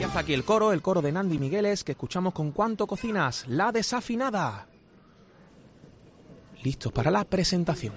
Comienza aquí el coro de Nandi Migueles, que escuchamos con Cuánto cocinas, La Desafinada. Listos para la presentación.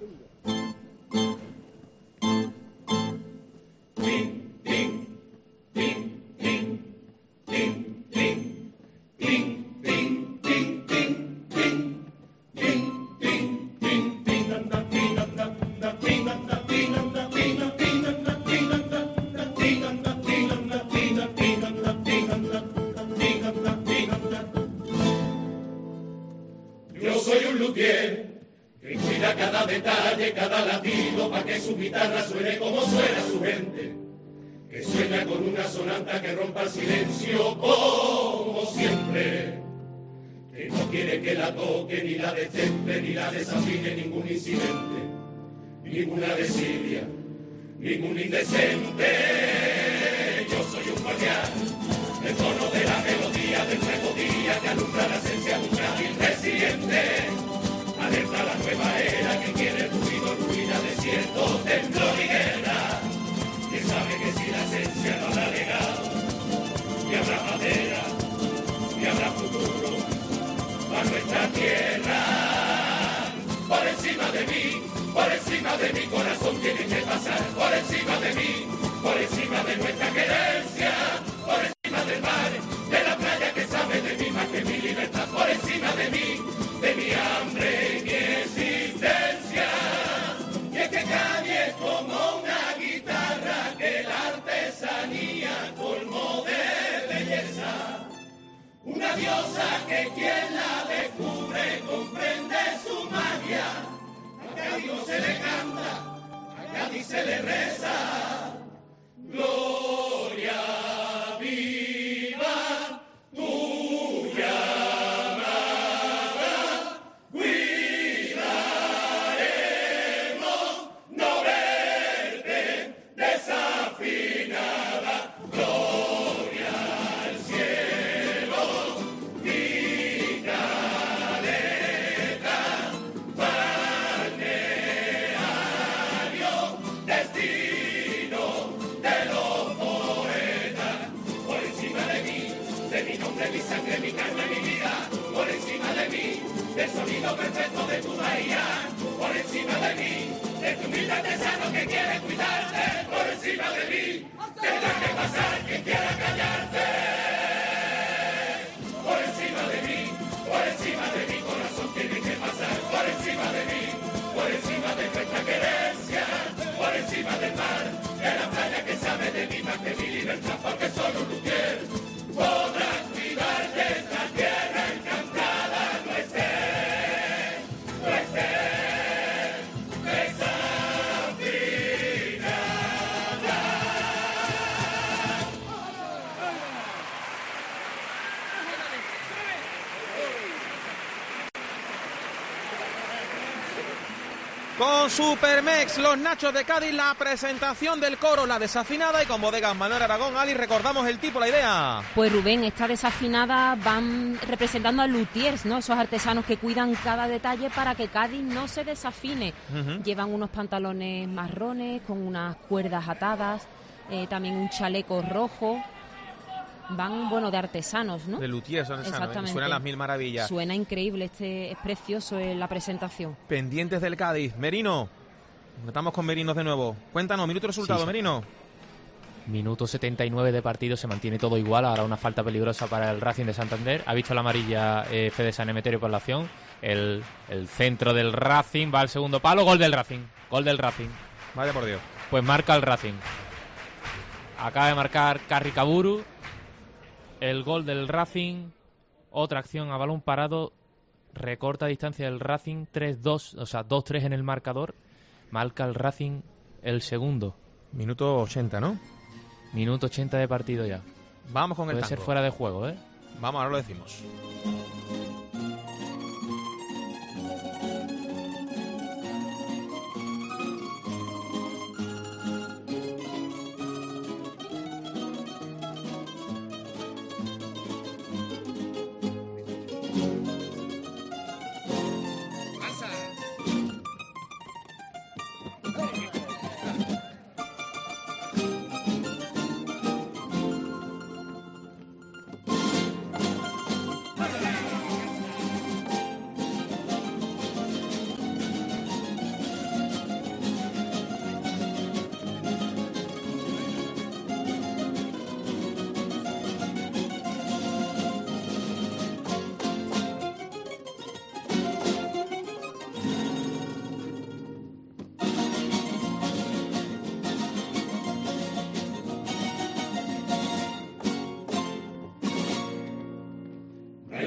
Cada detalle, cada latido, pa' que su guitarra suene como suena su gente, que sueña con una sonanta que rompa el silencio como siempre, que no quiere que la toque, ni la destemple, ni la desafine ningún incidente, ninguna desidia, ningún indecente. Yo soy un guardián, el tono de la melodía del nuevo día que alumbra la esencia de un Cádiz resiliente. Alerta la nueva era que quiere ruido, ruina, desierto, temblor y guerra. Que sabe que si la esencia no la ha legado, ni habrá madera, ni habrá futuro para nuestra tierra. Por encima de mi corazón tiene que pasar. Por encima de mí, por encima de nuestra querencia. Por encima del mar, de la playa que sabe de mí más que mi libertad. Por encima de mí, de mi hambre y mi existencia. Y es que Cádiz es como una guitarra que la artesanía colmó de belleza. Una diosa que quien la descubre comprende su magia. A Cádiz no se le canta, a Cádiz se le reza. Gloria viva tuya. El sonido perfecto de tu bahía, por encima de mí, de tu humilde artesano que quiere cuidarte, por encima de mí, tendrá que pasar quien quiera callarte. Por encima de mi corazón tiene que pasar, por encima de mí, por encima de nuestra querencia, por encima del mar, de la playa que sabe de mí más que mi libertad, porque solo un luthier podrá cuidar de esta tierra encantada nuestra. Con Supermex, los Nachos de Cádiz, la presentación del coro, La Desafinada, y con Bodegas Manuel Aragón. Ali, recordamos el tipo, la idea. Pues Rubén, esta desafinada van representando a luthiers, ¿no? Esos artesanos que cuidan cada detalle para que Cádiz no se desafine. Llevan unos pantalones marrones con unas cuerdas atadas, también un chaleco rojo. Van, bueno, de artesanos, ¿no? De luthiers, son exactamente. Suenan las mil maravillas. Suena increíble, es precioso la presentación. Pendientes del Cádiz. Merino, estamos con Merinos de nuevo. Cuéntanos, minuto y resultado, sí. Merino. Minuto 79 de partido, se mantiene todo igual. Ahora una falta peligrosa para el Racing de Santander. Ha visto la amarilla Fede San Emeterio por la acción. El centro del Racing va al segundo palo. Gol del Racing. Vaya por Dios. Pues marca el Racing. Acaba de marcar Carri Caburu. El gol del Racing, otra acción a balón parado, recorta distancia del Racing, 3-2, o sea, 2-3 en el marcador, marca el Racing el segundo. Minuto 80, ¿no? Minuto 80 de partido ya. Vamos con el tango. Puede ser fuera de juego, ¿eh? Vamos, ahora lo decimos.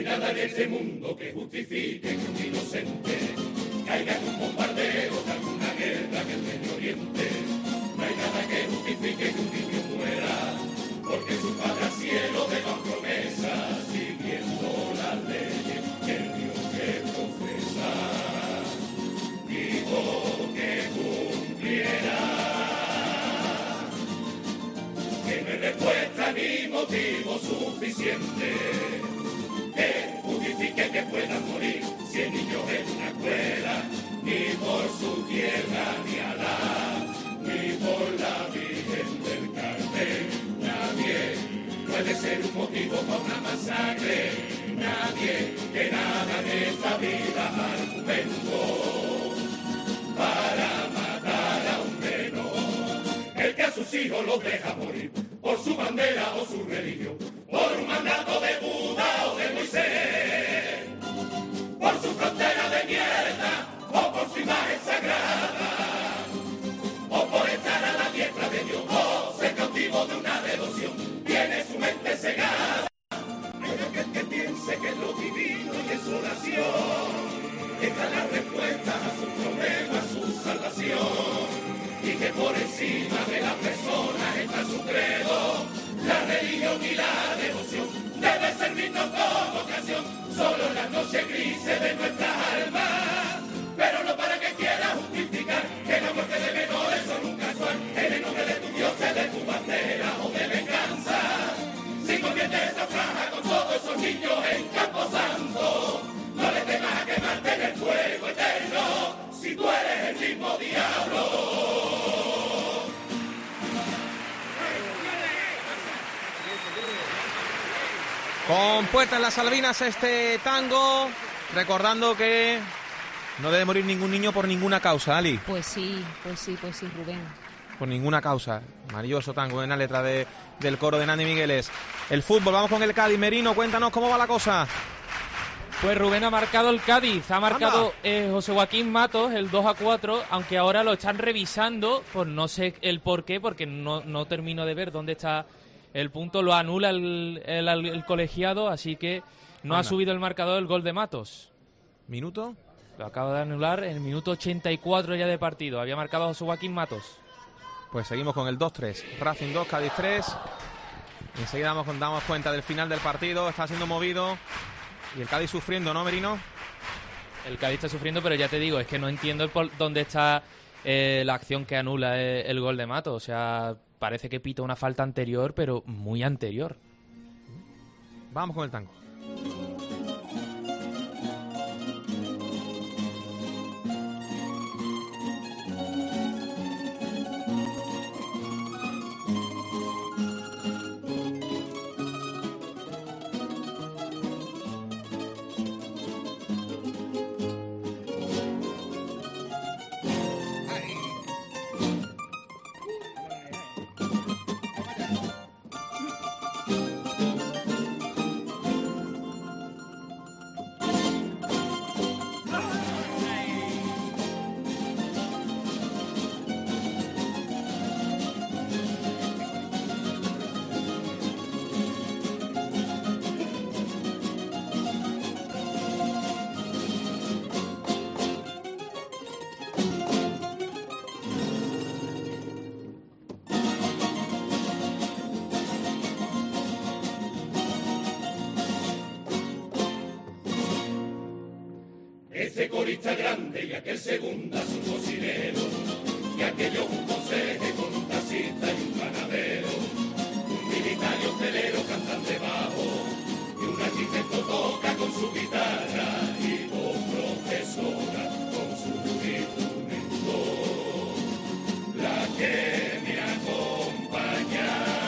hay nada en este mundo que justifique que un inocente caiga en un bombardeo de alguna guerra en el Medio Oriente. No hay nada que justifique que un niño muera, porque su padre al cielo deja promesas, siguiendo las leyes que el Dios que profesa dijo que cumpliera. Que no hay respuesta ni motivo suficiente que justifique que puedan morir 100 niños en una escuela, ni por su tierra, ni Alá, ni por la Virgen del Carmen. Nadie puede ser un motivo para una masacre, nadie, que nada en esta vida argumento para matar a un menor. El que a sus hijos los deja morir por su bandera o su religión, por un mandato de Buda o de Moisés, por su frontera de mierda o por su imagen sagrada, o por estar a la diestra de Dios, o ser cautivo de una devoción, tiene su mente cegada. Hay aquel que piense que es lo divino y es su oración, deja las respuestas a sus problemas, su salvación, y que por encima de las personas está su credo, la religión y la devoción. Debe servirnos como ocasión, solo en las noches grises de nuestras almas, pero no para que quiera justificar que la muerte de menores son un casual, en el nombre de tu Dios, de tu bandera o de venganza. Si convierte esa franja con todos esos niños en Campo Santo, no le temas a quemarte en el fuego eterno, si tú eres el mismo diablo. Con Puerta en las Salvinas este tango, recordando que no debe morir ningún niño por ninguna causa, Ali. Pues sí, Rubén. Por ninguna causa. Maravilloso tango en la letra del coro de Nani Migueles. El fútbol, vamos con el Cádiz. Merino, cuéntanos cómo va la cosa. Pues Rubén ha marcado el Cádiz, ha marcado José Joaquín Matos el 2-4, aunque ahora lo están revisando, por no sé el por qué, porque no termino de ver dónde está el punto, lo anula el colegiado, así que no ha subido el marcador el gol de Matos. ¿Minuto? Lo acaba de anular en el minuto 84 ya de partido, había marcado José Joaquín Matos. Pues seguimos con el 2-3, Racing 2, Cádiz 3. Enseguida damos cuenta del final del partido, está siendo movido. Y el Cádiz sufriendo, ¿no, Merino? El Cádiz está sufriendo, pero ya te digo, es que no entiendo dónde está la acción que anula el gol de Matos. O sea, parece que pita una falta anterior, pero muy anterior. Vamos con el tango. Ese corista grande y aquel segunda su cocinero, y aquello un conseje con un taxista y un panadero, un militar y hostelero cantan debajo, y un arquitecto toca con su guitarra, y dos profesoras con su instrumento, la que me acompaña.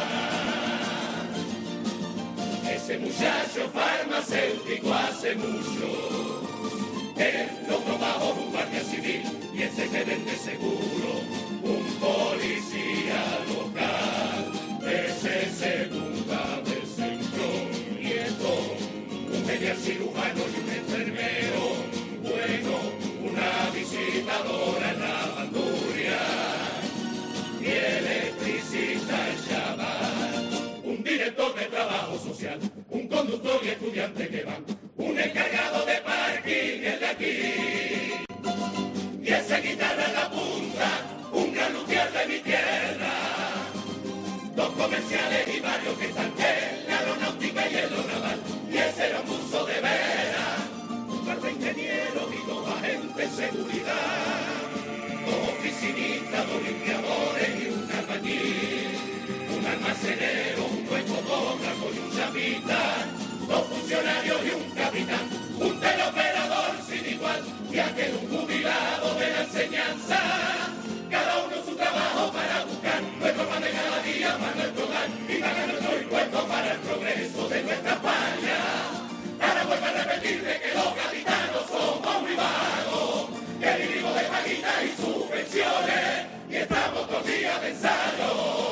Ese muchacho farmacéutico hace mucho, él logró bajo un guardia civil y ese gerente seguro, un policía local, ese segunda del centro, nieto, un media cirujano y un enfermero, bueno, una visitadora en la bandurria, y electricista el chaval, un director de trabajo social, un conductor y estudiante que van un encargado de parking, el de aquí, y esa guitarra en la punta, un gran luthier de mi tierra. Dos comerciales y varios que están en la aeronáutica y en lo naval, y ese era un buzo de veras, un par de ingenieros y dos agentes en seguridad, dos oficinistas, dos limpiadores y un albañil, un almacenero, un buen fotógrafo y un chapita, dos funcionarios y un capitán, un teleoperador sin igual y aquel un jubilado de la enseñanza. Cada uno su trabajo para buscar nuestro pan de cada día para nuestro hogar y pagar nuestro impuesto para el progreso de nuestra España. Ahora vuelvo a repetirle que los capitanos somos muy vagos, que vivimos de paguitas y subvenciones y estamos todos los días de ensayo.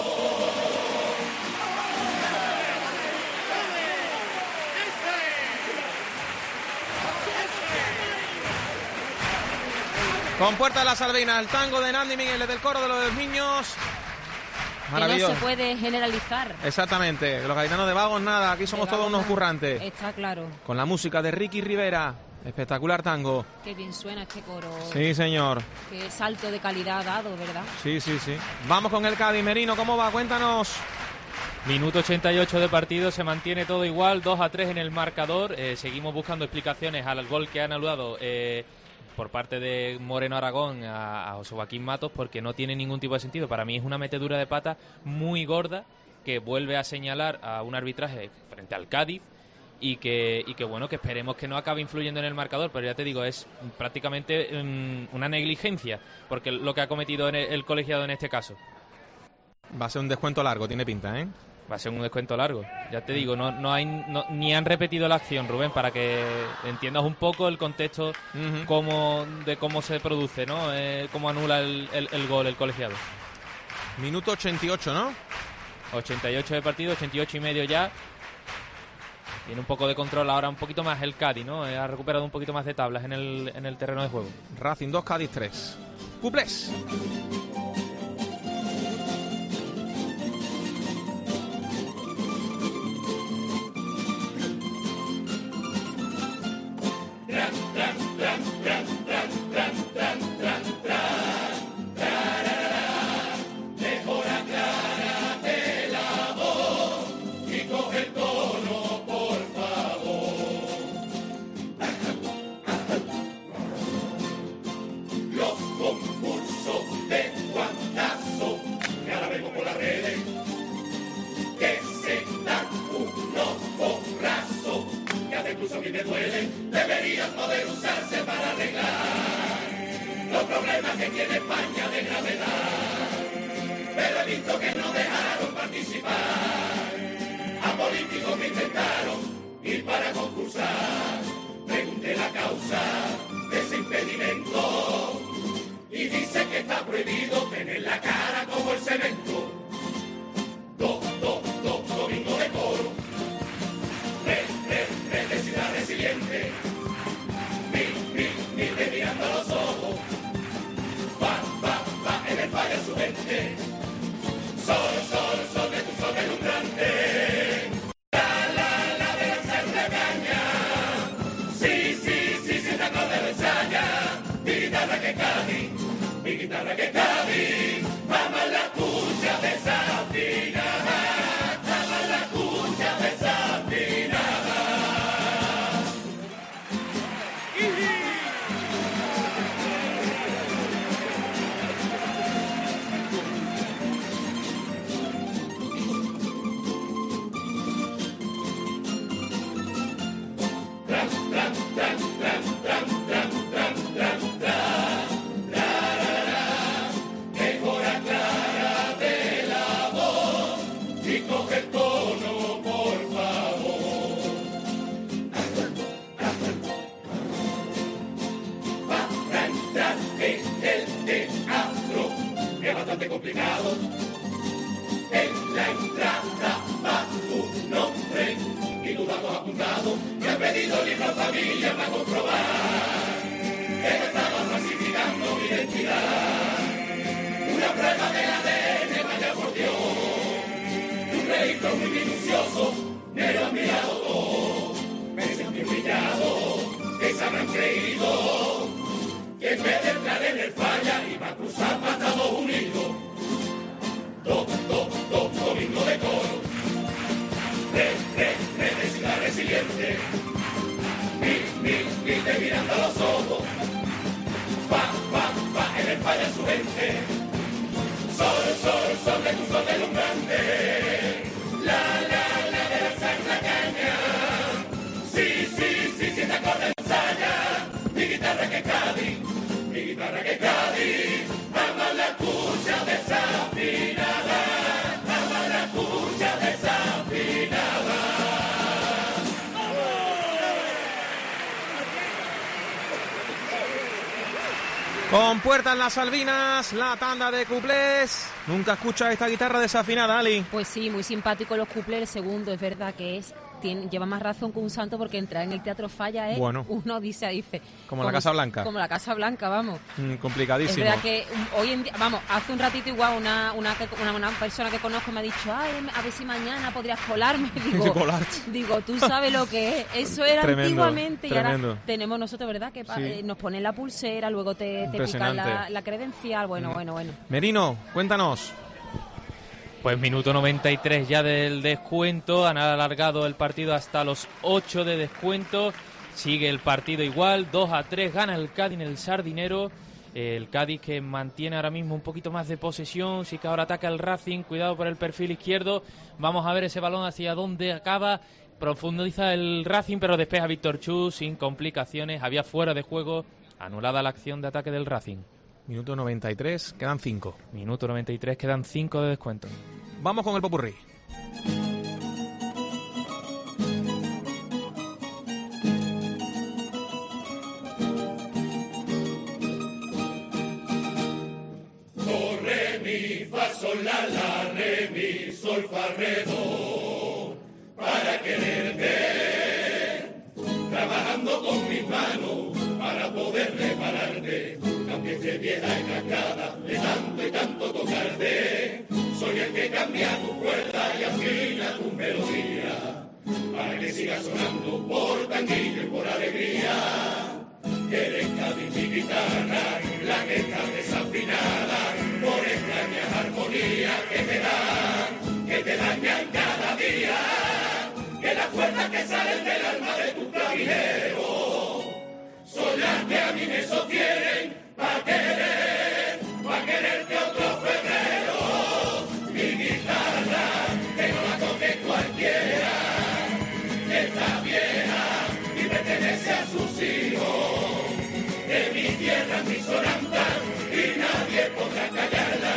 Con Puerta de la Salvina, el tango de Nandi Miguel del coro de los niños. Maravilloso. Que no se puede generalizar. Exactamente, los gaditanos de vagos nada, aquí somos todos unos currantes. Está claro. Con la música de Ricky Rivera, espectacular tango. Qué bien suena este coro. Sí, señor. Qué salto de calidad ha dado, ¿verdad? Sí. Vamos con el Cádiz. Merino, ¿cómo va? Cuéntanos. Minuto 88 de partido, se mantiene todo igual, 2-3 en el marcador. Seguimos buscando explicaciones al gol que han anulado por parte de Moreno Aragón a José Joaquín Matos, porque no tiene ningún tipo de sentido. Para mí es una metedura de pata muy gorda que vuelve a señalar a un arbitraje frente al Cádiz y que bueno, que esperemos que no acabe influyendo en el marcador, pero ya te digo, es prácticamente una negligencia, porque lo que ha cometido el colegiado en este caso. Va a ser un descuento largo, tiene pinta, ¿eh? Va a ser un descuento largo. Ya te digo, ni han repetido la acción, Rubén, para que entiendas un poco el contexto de cómo se produce, ¿no? Cómo anula el gol el colegiado. Minuto 88, ¿no? 88 de partido, 88 y medio ya. Tiene un poco de control ahora, un poquito más el Cádiz, ¿no? Ha recuperado un poquito más de tablas en el terreno de juego. Racing 2, Cádiz 3. ¡Cuplés! Incluso a mí me duelen, deberían poder usarse para arreglar los problemas que tiene España de gravedad. Pero he visto que no dejaron participar a políticos que intentaron ir para concursar. Pregunté la causa de ese impedimento y dice que está prohibido tener la cara como el cemento. Domingo de coro. De ciudad resiliente, mi mirando a los ojos, va, en el falla su mente, sol de tu sol deslumbrante, la de lanzar una caña, sí, te acorde lo ensaya, mi guitarra que Cádiz, vamos a la cucha desafinada, vamos a la cucha desafinada. Complicado. En la entrada va tu nombre y tus datos apuntados. Me han pedido libro familia para comprobar que no estaba falsificando mi identidad. Una prueba de ADN, vaya por Dios. Un registro muy minucioso, me lo han mirado todo. Me sentí humillado. Con Puerta en las Albinas, la tanda de cuplés. Nunca escuchas esta guitarra desafinada, Ali. Pues sí, muy simpático los cuplés. El segundo es verdad que lleva más razón que un santo, porque entrar en el Teatro Falla es una odisea, dice. Como la Casa Blanca. Como la Casa Blanca, vamos. Complicadísimo. Es verdad que hoy en día, vamos, hace un ratito igual una persona que conozco me ha dicho, a ver si mañana podrías colarme. Digo, tú sabes lo que es. Eso era antiguamente y ahora tenemos nosotros, ¿verdad? Que nos ponen la pulsera, luego te pican la credencial. Bueno. Merino, cuéntanos. Pues minuto 93 ya del descuento, han alargado el partido hasta los 8 de descuento, sigue el partido igual, 2-3, gana el Cádiz en el Sardinero, el Cádiz que mantiene ahora mismo un poquito más de posesión, sí que ahora ataca el Racing, cuidado por el perfil izquierdo, vamos a ver ese balón hacia dónde acaba, profundiza el Racing pero despeja Víctor Chu sin complicaciones, había fuera de juego, anulada la acción de ataque del Racing. Minuto 93, quedan 5. Minuto 93, quedan 5 de descuento. Vamos con el popurrí. Do, re, mi, fa, sol, la, re, mi, sol, fa, re, do. Para quererte, trabajando con mis manos para poder repararte. Aunque esté vieja y cascada, de tanto y tanto tocarte, soy el que cambia tu cuerda y afina tu melodía, para que siga sonando por tanguillo y por alegría. Eres Cádiz mi guitarra, la que está desafinada, por extrañas armonías que te dañan cada día, que las cuerdas que salen del alma de tu clavijero son las que a mí me sostienen. Pa' quererte otro febrero, mi guitarra, que no la toque cualquiera, que está vieja y pertenece a sus hijos, de mi tierra, mi sonanta, y nadie podrá callarla,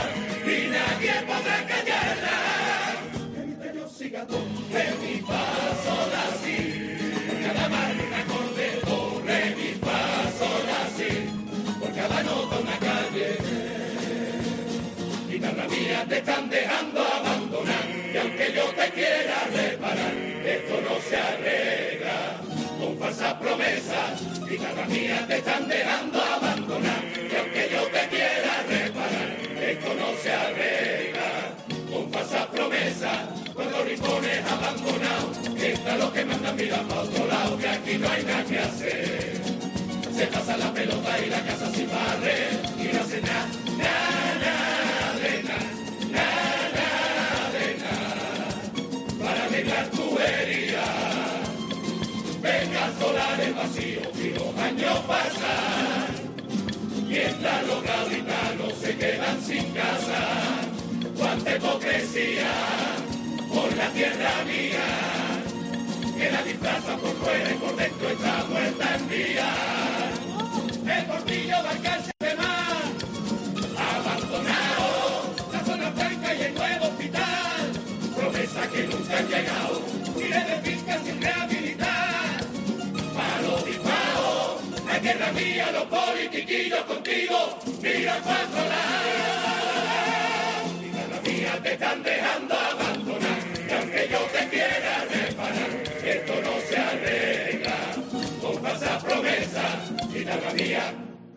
que yo siga de mi paso así, por cada marca acorde, do, re, mi, fa, sol, así. Cada nota una calle, guitarra mía, te están dejando abandonar, y aunque yo te quiera reparar, esto no se arregla con falsas promesas. Guitarra mía, te están dejando abandonar, y aunque yo te quiera reparar, esto no se arregla con falsas promesas. Cuando rincones abandonados, entra los que mandan vida para otro lado, que aquí no hay nada que hacer. Se pasa la pelota y la casa sin barre, y no hace nada para arreglar tu herida. Venga a solar el vacío y los años pasan, mientras los gaditanos se quedan sin casa. Cuánta hipocresía por la tierra mía, que la disfraza por fuera y por dentro está muerta en día. El portillo va al cárcel de mar, abandonado, la zona franca y el nuevo hospital, promesa que nunca han llegado, miles de fincas sin rehabilitar. Palo disparo, la guerra mía, los politiquillos contigo, mira cuatro lados. Guitarra mía, te están dejando abandonar, y aunque yo te quiera reparar, esto no se arregla con falsas promesas. Guitarra mía,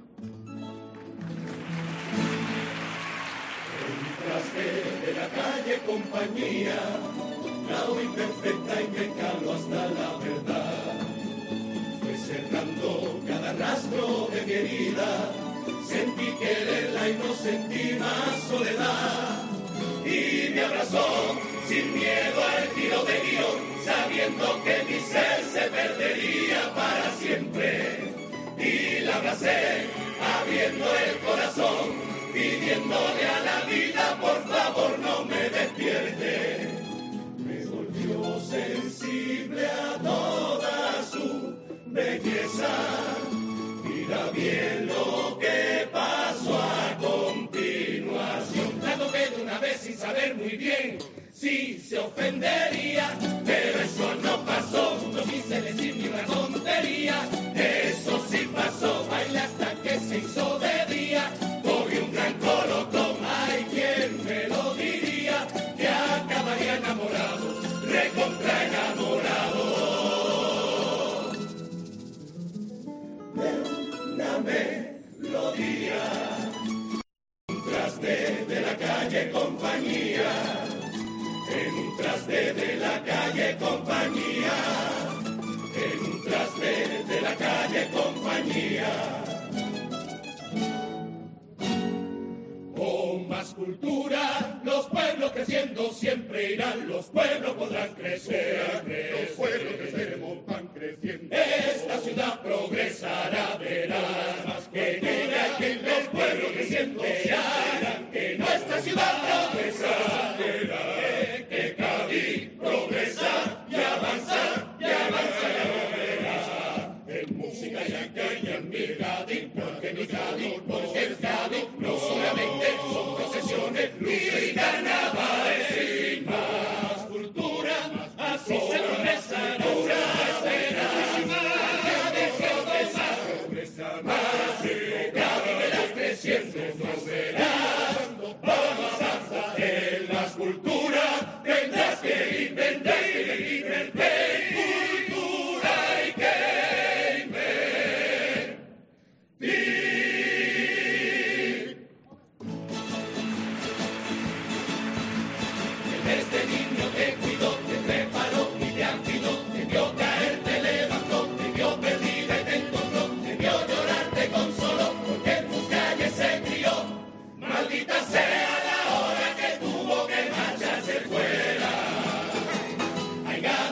entraste de la calle compañía, la imperfecta y me calo hasta la verdad. Fui cerrando cada rastro de mi herida, sentí quererla y no sentí más soledad. Y me abrazó sin miedo al giro de guión, sabiendo que mi ser se perdería para siempre. Y la abracé, abriendo el corazón, pidiéndole a la vida, por favor no me despierte. Me volvió sensible a toda su belleza. Mira bien lo que pasó a continuación. La toqué de una vez sin saber muy bien si se ofendería, pero eso no pasó, no quise decir ni una tontería. Eso sí pasó, bailé hasta que se hizo de día.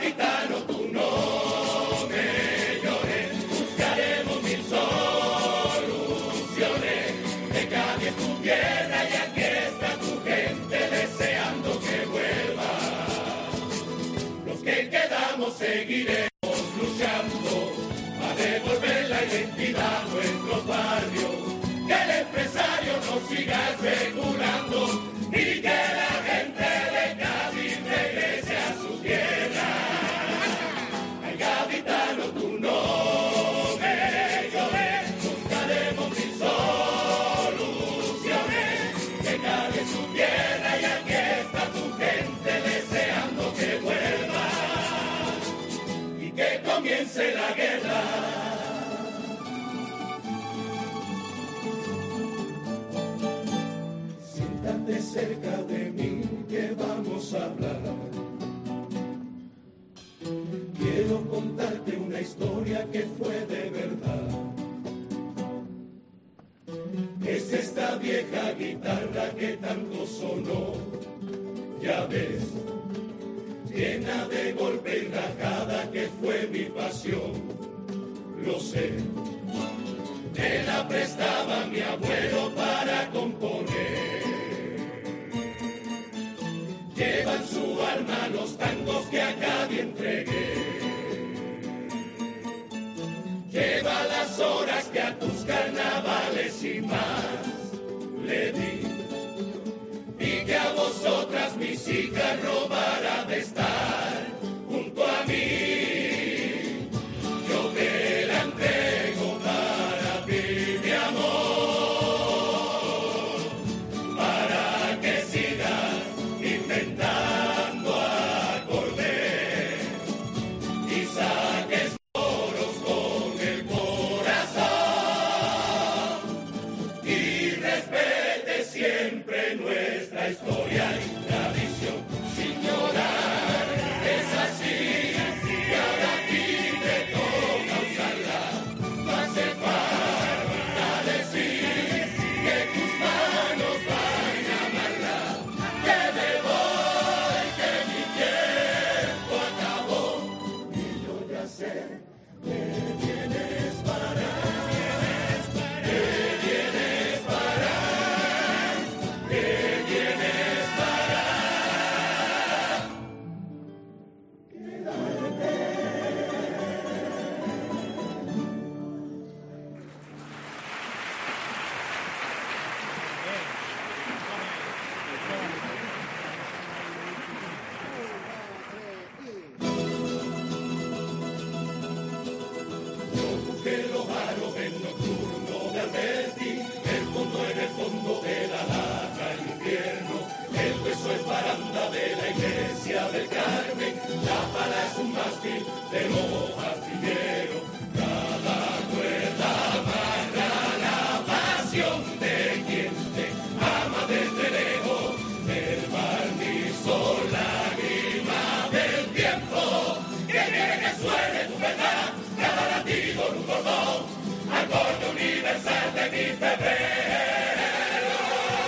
gaditano, tú no me llores, buscaremos mil soluciones. Que Cádiz es tu tierra y aquí está tu gente deseando que vuelva. Los que quedamos seguiremos luchando a devolver la identidad a nuestros barrios. Que el empresario no siga especulando y que la gente de Cádiz regrese a su tierra. Ay, gaditano, tú no me llores, buscaremos mil soluciones. Que Cádiz es su tierra y aquí está tu gente deseando que vuelva y que comience la guerra. Siéntate cerca de mí que vamos a hablar. Quiero contarte una historia que fue de verdad. Es esta vieja guitarra que tanto sonó, ya ves, llena de golpe y rajada que fue mi pasión, lo sé. Me la prestaba mi abuelo para componer. Lleva en su alma los tangos que a Cádiz entregué. Lleva las horas que a tus carnavales y más le di. Y que a vosotras mis hijas robará de estar junto a mí. Yo te la entrego para ti, mi amor, para que sigas inventando acordes y saques coros con el corazón y respete siempre nuestra historia y tradición. Sin llorar, es así, y ahora a ti te toca usarla. No hace falta decir que tus manos van a amarla. Que me voy, que mi tiempo acabó, y yo ya sé que vienes para, que vienes para, que vienes para quedarte. Yo busqué los aros en nocturno de Alberti, el fondo en el fondo de la lata en invierno, el hueso es baranda de la iglesia del Carmen, la pala es un mástil de los astilleros, cada cuerda amarra la pasión de quien te ama desde lejos, el barnizo, lágrima del tiempo, que quiere que suene tu verdad, cada latido en un cordón, acorde universal de mi febrero.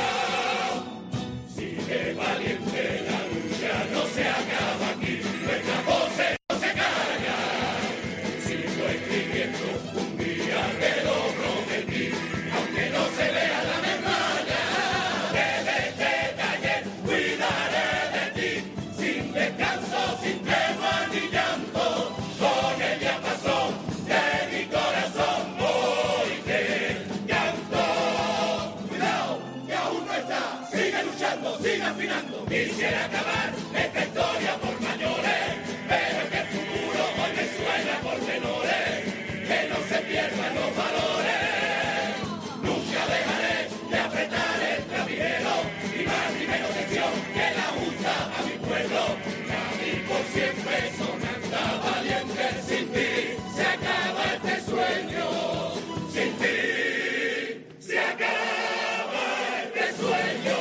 Sigue valiente, la lucha no se acaba aquí, nuestras voces no se callan. Sigo escribiendo un día que lo prometí, aunque no se vea la medalla. Desde este taller cuidaré de ti, sin descanso, sin tregua ni llanto, con el diapasón de mi corazón voy que canto. Cuidado, que aún no está, sigue luchando, sigue afinando. Quisiera acabar esta historia por mayores, pero es que el futuro hoy me suena por menores, que no se pierdan los valores. Nunca dejaré de apretar el clavijero, y más ni menos sección que la justa a mi pueblo. Cádiz por siempre sonando valiente, sin ti se acaba este sueño, sin ti se acaba este sueño.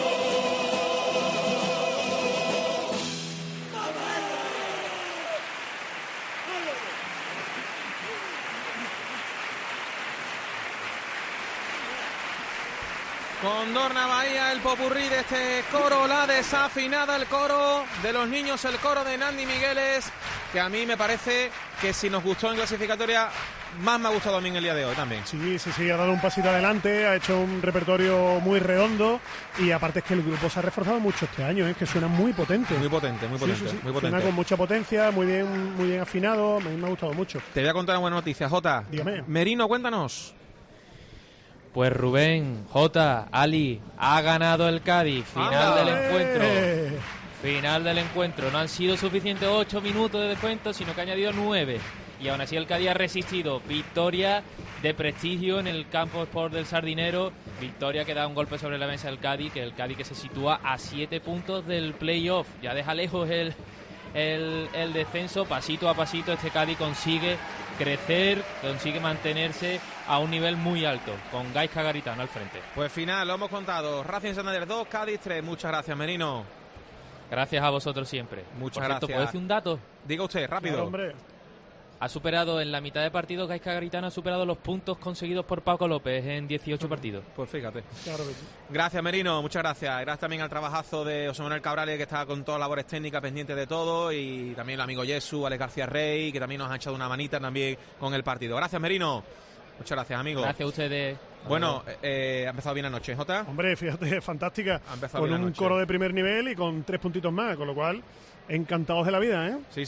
Con Dorna Bahía, el popurrí de este coro, la desafinada, el coro de los niños, el coro de Nandi Migueles, que a mí me parece que si nos gustó en clasificatoria, más me ha gustado a mí en el día de hoy también. Sí, ha dado un pasito adelante, ha hecho un repertorio muy redondo y aparte es que el grupo se ha reforzado mucho este año, es que suena muy potente. Muy potente. Suena con mucha potencia, muy bien afinado, a mí me ha gustado mucho. Te voy a contar una buena noticia, Jota. Dígame. Merino, cuéntanos. Pues Rubén, Jota, Ali, ha ganado el Cádiz. Final del encuentro. Final del encuentro. No han sido suficientes 8 minutos de descuento, sino que ha añadido 9. Y aún así el Cádiz ha resistido. Victoria de prestigio en el campo Sport del Sardinero. Victoria que da un golpe sobre la mesa del Cádiz, que el Cádiz que se sitúa a 7 puntos del playoff. Ya deja lejos el descenso. Pasito a pasito este Cádiz consigue crecer, consigue mantenerse a un nivel muy alto, con Gaizka Garitano al frente. Pues final, lo hemos contado. Racing Santander 2, Cádiz 3. Muchas gracias, Merino. Gracias a vosotros siempre. Muchas Por cierto, gracias. ¿puedo decir un dato? Diga usted, rápido. Claro, hombre. Ha superado en la mitad de partido, Gaizka Garitano ha superado los puntos conseguidos por Paco López en 18 partidos. Pues fíjate. Claro que sí. Gracias, Merino, muchas gracias. Gracias también al trabajazo de José Manuel Cabrales, que está con todas las labores técnicas pendientes de todo, y también el amigo Yesu, Alex García Rey, que también nos ha echado una manita también con el partido. Gracias, Merino. Muchas gracias, amigo. Gracias a ustedes. Bueno, ha empezado bien anoche, Jota. Hombre, fíjate, fantástica. Ha empezado Con bien un anoche. coro de primer nivel y con 3 puntitos más, con lo cual, encantados de la vida, ¿eh? Sí,